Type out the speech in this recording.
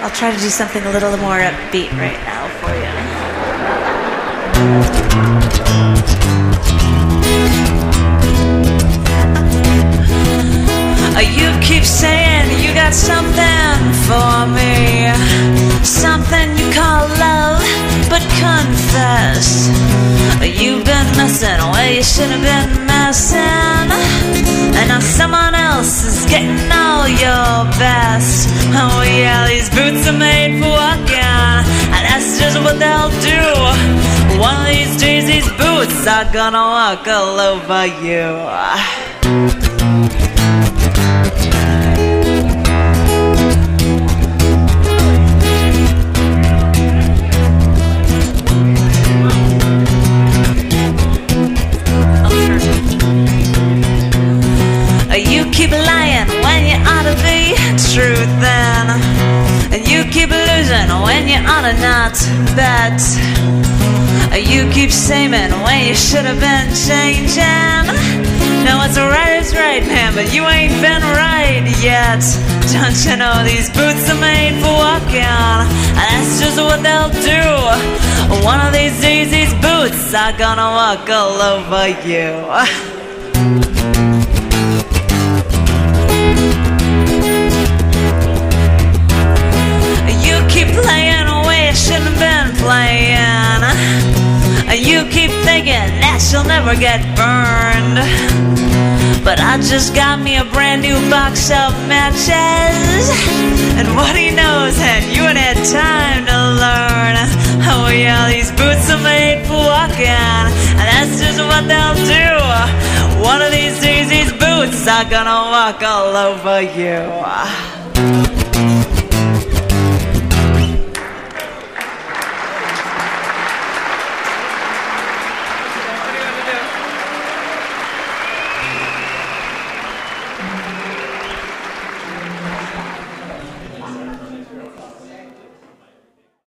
I'll try to do something a little more upbeat right now for you. You keep saying you got something for me, something you call love, but confess you've been messing where you should have been messing, and now someone else is getting all your best. Oh yeah, these boots are made for walking, and that's just what they'll do. One of these days these boots are gonna walk all over you. You keep lying when you ought to be truthin', and you keep losing when you ought to not bet. You keep saying when you should have been changing. Now what's right is right, man, but you ain't been right yet. Don't you know these boots are made for walking, and that's just what they'll do. One of these days these boots are gonna walk all over you. You keep playing where you shouldn't have been playing. You keep thinking that you'll never get burned, but I just got me a brand new box of matches, and what he knows, and you ain't had time to learn. Oh yeah, these boots are made for walking, and that's just what they'll do. One of these days these boots are gonna walk all over you.